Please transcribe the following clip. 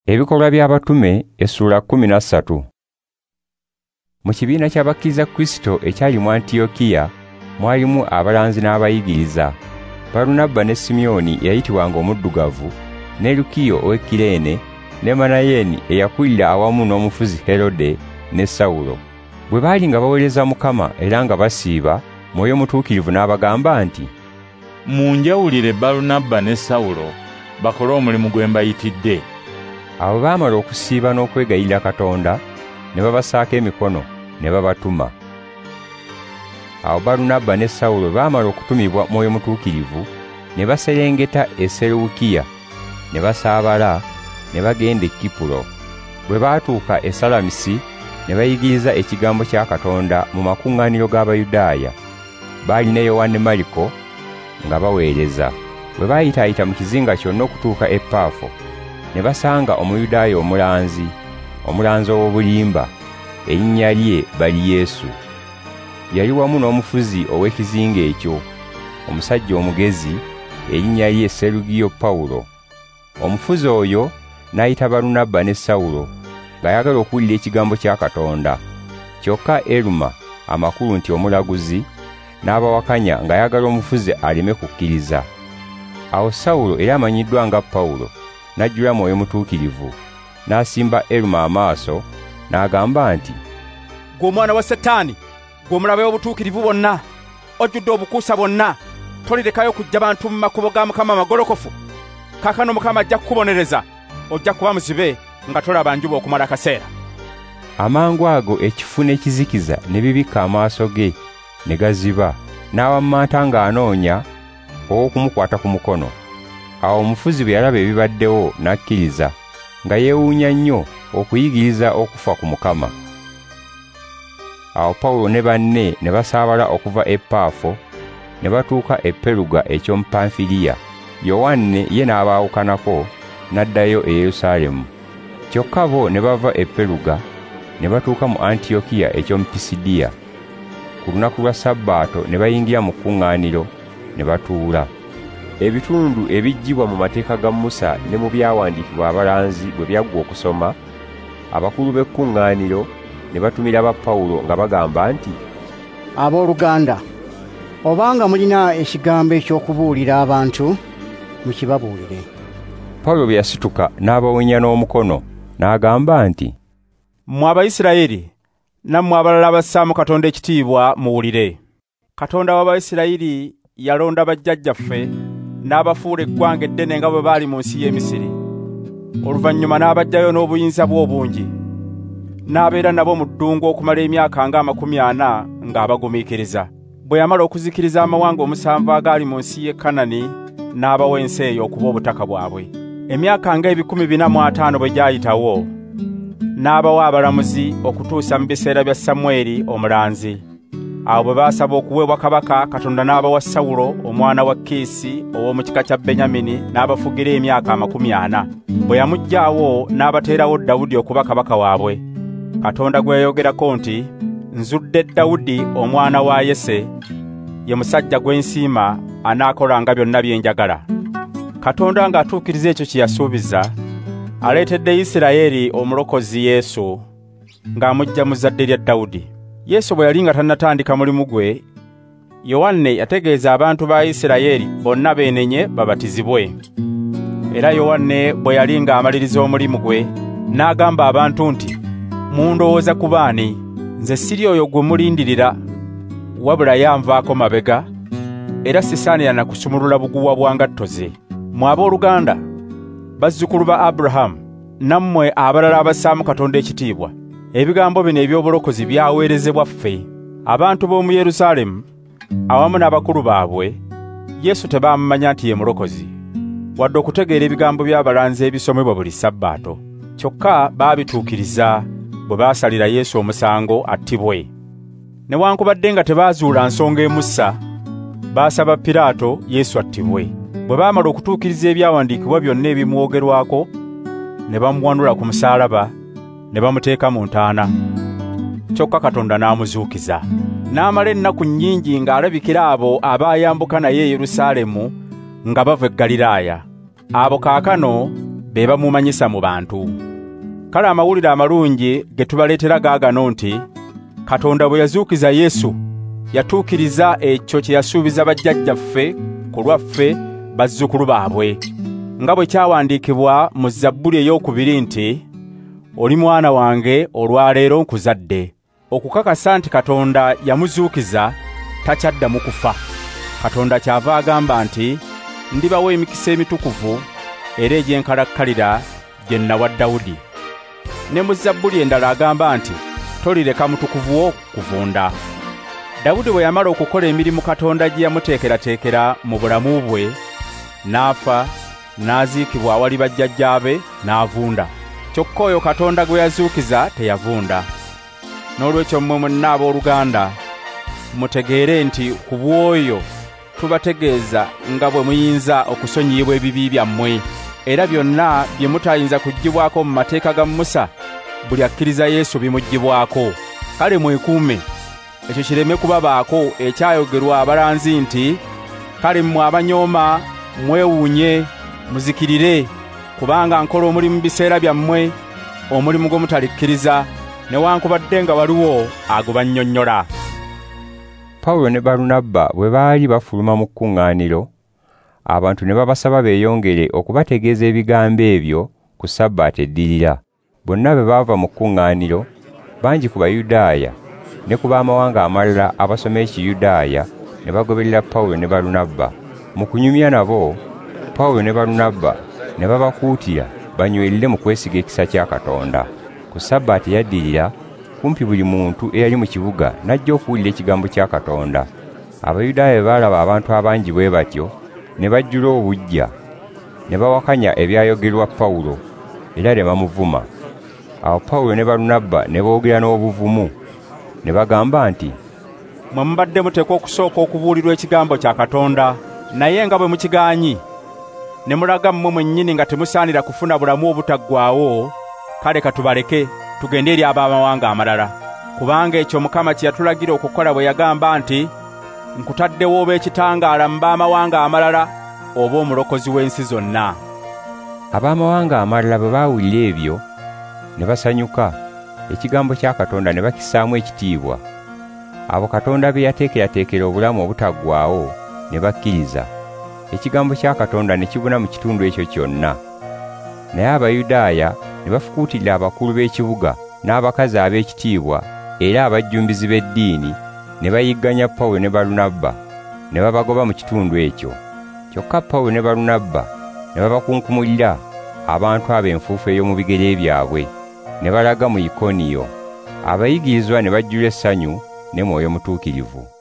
Ebikolwa by'abatume essula 13. Mu kibiina ky'abakkiriza Kristo ekyali mu Antiyokiya mwalimu abalanzi n'abayigiriza. Balunabba ne Simyoni eyayitibwanga omuddugavu, ne Lukiyo ow'e Kireene, ne Manayeni eyakulira awamu n'omufuzi Herode ne Sawulo. Bwe baali nga baweereza Mukama era nga basiiba, Mwoyo Mutuukirivu n'abagamba nti, munjawulire Balunabba ne Sawulo bakole omulimu gwe mbayitidde. Abo baamala okusiiba n'okwegayirira Katonda, ne babasaako emikono ne babatuma. Awo Balunabba ne Sawulo baamala okutumibwa Mwoyo Mutuukirivu, ne baserengeta e Seleukiya, ne basaabala ne bagenda e Kipulo. Bwe baatuuka e Salamisi, ne bayigiriza ekigambo kya Katonda mu makuŋŋaaniro g'Abayudaaya. Baali ne Yowaane Maliko nga baweereza. Bwe baayitaayita mu kizinga kyonna okutuuka e Paafo, ne basanga Omuyudaaya omulanzi ow'obulimba, erinnya lye Bali-Yesu. Yali wamu n'omufuzi ow'ekizinga ekyo, omusajja omugezi, erinnya lye Serugiyo Pawulo. Omufuzi oyo n'ayita Balunabba ne Sawulo ng'ayagala okuwulira ekigambo kya Katonda. Kyokka Eruma, amakulu nti omulaguzi, n'abawakanya ng'ayagala omufuzi aleme kukkiriza. Awo Sawulo era amanyiddwa nga Pawulo n'ajjula Mwoyo Mutuukirivu, n'asimba Eruma amaaso, n'agamba nti, "Ggwe omwana wa Setaani, ggwe omulabe w'obutuukirivu bwonna, ojjudde obukuusa bwonna, tolirekayo kujja bantu mu makubo ga Mukama amagolokofu. Kaakano Mukama ajja kukubonereza, ojja kuba muzibe nga tolaba njuba okumala akaseera." Amangu ago ekifu n'ekizikiza ne bibikka amaaso ge ne gaziba, n'awammanta ng'anoonya ow'okumukwata ku mukono. Awo omufuzi bwe yalaba ebibaddewo n'akkiriza, nga yeewuunya nnyo okuyigiriza okufa ku Mukama. Awo Pawulo ne banne ne basaabala okuva e Paafo ne batuuka e Peruga eky'omu Pamfiliya. Yowaane ye n'abaawukanako n'addayo e Yerusaalemi. Kyokka bo ne bava e Peruga ne batuuka mu Antiyokiya eky'omu Pisidiya. Ku lunaku lwa Sabbaato ne bayingira mu kkuŋŋaaniro ne batuula. Ebitundu ebiggyibwa mu mateeka ga Musa ne mu byawandiikibwa abalanzi bwe byaggwa okusoma, abakulu b'ekkuŋŋaaniro ne batumira ba Pawulo nga bagamba nti, "Abooluganda, obanga mulina ekigambo eky'okubuulira abantu, mukibabuulire." Pawulo bwe yasituka n'abawenya n'omukono n'agamba nti, "Mmwe Abayisirayiri, nammwe abalala bassaamu Katonda ekitiibwa muwulire. Katonda w'Abayisirayiri yalonda bajjajjaffe n'abafuula eggwanga eddene nga bwe baali mu nsi y'e Misiri. Oluvannyuma n'abaggyayo n'obuyinza bwe obungi, n'abeera nabo mu ddungu okumala emyaka nga 40 ng'abagumiikiriza. Bwe yamala okuzikiriza amawanga 7 agaali mu nsi y'e Kanani, n'abawa ensi eyo okuba obutaka bwabwe. Emyaka nga 450 bwe gyayitawo, n'abawa abalamuzi okutuusa mu biseera bya Samweri omulanzi. Awo bwe baasaba okuweebwa kabaka, Katonda n'abawa Sawulo omwana wa Kiisi ow'omu kika kya Benyamini n'abafugira emyaka 40. Bwe yamuggyaawo n'abateerawo Dawudi okuba kabaka waabwe. Katonda gwe yayogerako nti, "Nzudde Dawudi omwana wa Yese, ye musajja gwe nsiima, anaakolanga byonna bye njagala." Katonda ng'atuukiriza ekyo kye yasuubiza, aleetedde Isirayiri omulokozi Yesu, ng'amuggya mu zadde lya Dawudi. Yesu bwe yali nga tannatandika mulimu gwe, Yowaane yategeeza abantu ba Isirayiri bonna beenenye babatizibwe. Era Yowaane bwe yali ng'amaliriza omulimu gwe, n'agamba abantu nti, "Mundowooza ku baani? Nze siri oyo gwe mulindirira, wabula yanvaako mabega, era sisaanira na kusumulula buguwa bwa ngatto ze." Mmwe abooluganda, bazzukulu ba Abulahamu, nammwe abalala abassaamu Katonda ekitiibwa, ebigambo bino eby'obulokozi byaweerezebwa ffe. Abantu b'omu Yerusaalemi awamu n'abakulu baabwe, Yesu tebaamumanya nti ye mulokozi, wadde okutegeera ebigambo by'abalanzi ebisomebwa buli Sabbaato. Kyokka baabituukiriza bwe baasalira Yesu omusango attibwe. Newankubadde nga tebaazuula nsonga emussa, baasaba Piraato Yesu attibwe. Bwe baamala okutuukiriza ebyawandiikibwa byonna ebimwogerwako, ne bamuwanula ku musaalaba, ne bamuteeka mu ntaana. Kyokka Katonda n'amuzuukiza. N'amala ennaku nnyingi ng'alabikira abo abaayambuka naye e Yerusaalemi nga bava e Ggaliraaya. Abo kaakano be bamumanyisa mu bantu. Kale amawulire amalungi ge tubaleetera gaagano nti Katonda bwe yazuukiza Yesu yatuukiriza ekyo kye yasuubiza bajjajjaffe ku lwaffe bazzukulu baabwe, nga bwe kyawandiikibwa mu Zabbuli ey'okubiri nti, oli mwana wange olwaleero nkuzadde. Okukakasa nti Katonda yamuzuukiza takyaddamu kufa. Katonda kyava agamba nti, ndibawa emikisa emitukuvu era egy'enkalakkalira gye nawa Dawudi. Ne mu Zabbuli endala agamba nti, tolireka mutukuvu wo kuvunda. Dawudi bwe yamala okukola emirimu Katonda gye yamuteekerateekera mu bulamu bwe, n'afa n'aziikibwa awali bajjajjaabe n'avunda. Kyokka oyo Katonda gwe yazuukiza teyavunda. N'olwekyo mmwe mwenna abooluganda, mutegeere nti ku bw'oyo tubategeeza nga bwe muyinza okusonyiyibwa ebibi byammwe, era byonna bye mutayinza kuggyibwako mu mateeka ga Musa, buli akkiriza Yesu bimuggyibwako. Kale mwekuume, ekyo kireme kubabaako ekyayogerwa abalanzi nti, kale mmwe abanyooma mwewuunye muzikirire, kubanga nkola omulimu mu biseera byammwe, omulimu gwe mutalikkiriza, newankubadde nga waliwo agubannyonnyola. Pawulo ne Balunabba bwe baali bafuluma mu kkuŋŋaaniro, abantu ne babasaba beeyongere okubategeeza ebigambo ebyo ku Ssabbaati eddirira. Bonna bwe baava mu kkuŋŋaaniro, bangi ku Bayudaaya ne ku baamawanga amalala abasoma Ekiyudaaya ne bagoberera Pawulo ne Balunabba. Mu kunyumya nabo, Pawulo ne Balunabba ne babakuutira banywerere mu kwesiga ekisa kya Katonda. Ku Ssabbaati eyaddirira, kumpi buli muntu eyali mu kibuga n'ajja okuwulira ekigambo kya Katonda. Abayudaaya bwe baalaba abantu abangi bwe batyo, ne bajjula obujja, ne bawakanya ebyayogerwa Pawulo, era ne bamuvuma. Awo Pawulo ne Balunabba ne boogera n'obuvumu, ne bagamba nti, mwe mubadde muteekwa okusooka okubuulirwa ekigambo kya Katonda, naye nga bwe mukigaanyi, ne mulaga mmwe mwennyini nga temusaanira kufuna bulamu obutaggwaawo, kale katubaleke tugende eri ab'amawanga amalala. Kubanga ekyo Mukama kye yatulagira okukola bwe yagamba nti, nkutaddewo oba ekitangaala mu b'amawanga amalala oba omulokozi w'ensi zonna. Ab'amawanga amalala bwe baawulira ebyo ne basanyuka, ekigambo kya Katonda ne bakissaamu ekitiibwa. Abo Katonda be yateekerateekera obulamu obutaggwaawo ne bakkiriza. Ekigambo kya Katonda ne kibuna mu kitundu ekyo kyonna. Naye Abayudaaya ne bafukuutirira abakulu b'ekibuga n'abakazi ab'ekitiibwa era abajjumbizi b'eddiini, ne bayigganya Pawulo ne Balunabba, ne babagoba mu kitundu ekyo. Kyokka Pawulo ne Balunabba ne babakunkumulira abantu ab'enfuufu ey'omu bigere byabwe, ne balaga mu Ikoniyo. Abayigirizwa ne bajjula essanyu ne Mwoyo Mutuukirivu.